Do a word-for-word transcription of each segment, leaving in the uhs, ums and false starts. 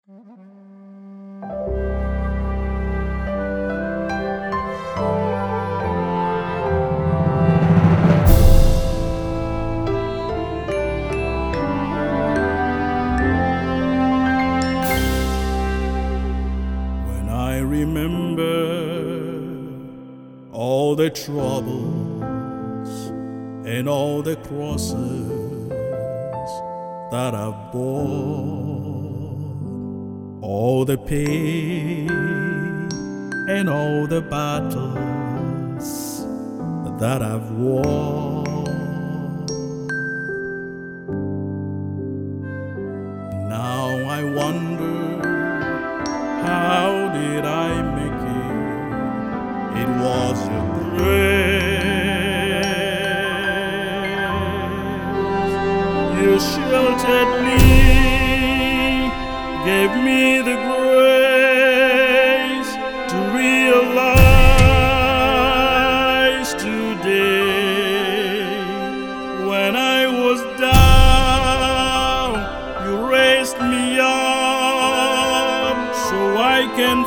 When I remember all the troubles and all the crosses that I've borne, all the pain and all the battles that I've won. Now I wonder, how did I make it? It was your grace. You sheltered me, gave me the grace to realize today. When I was down, you raised me up so I can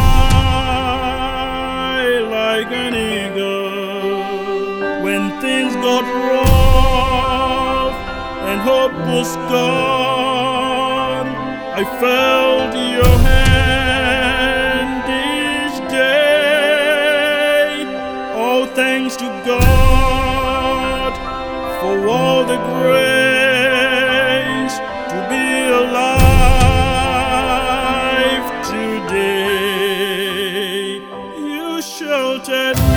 fly like an eagle. When things got rough and hope was gone, I felt your hand each day. All thanks to God for all the grace to be alive today. You sheltered me.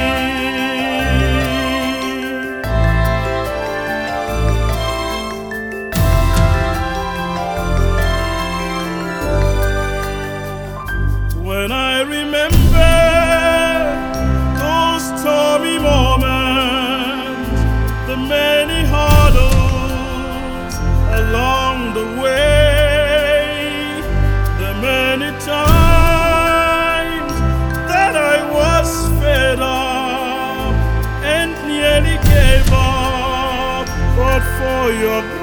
When I remember those stormy moments, the many hurdles along the way, the many times that I was fed up and nearly gave up, but for your